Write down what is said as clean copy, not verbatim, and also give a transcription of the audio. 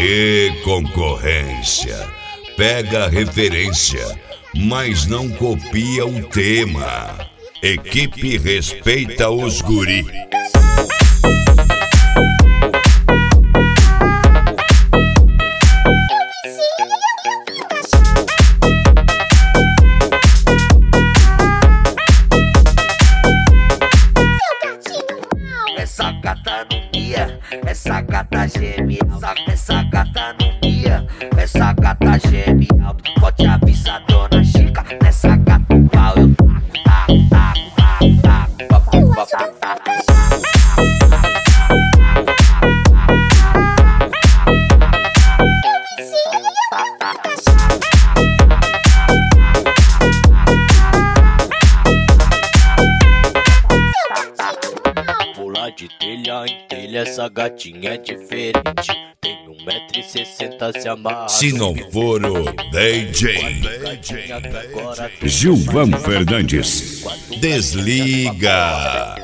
Aê, concorrência, pega a referência, mas não copia o tema. Equipe respeita os guri. Essa gata não mia, essa gata geme, essa gata não mia, essa gata geme alto. Pode avisar dona Chica, nessa gata o pau eu de telha em telha, essa gatinha é diferente. Tem 1,60 m, se amarra. Se não for o DJ Gilvan Fernandes, desliga.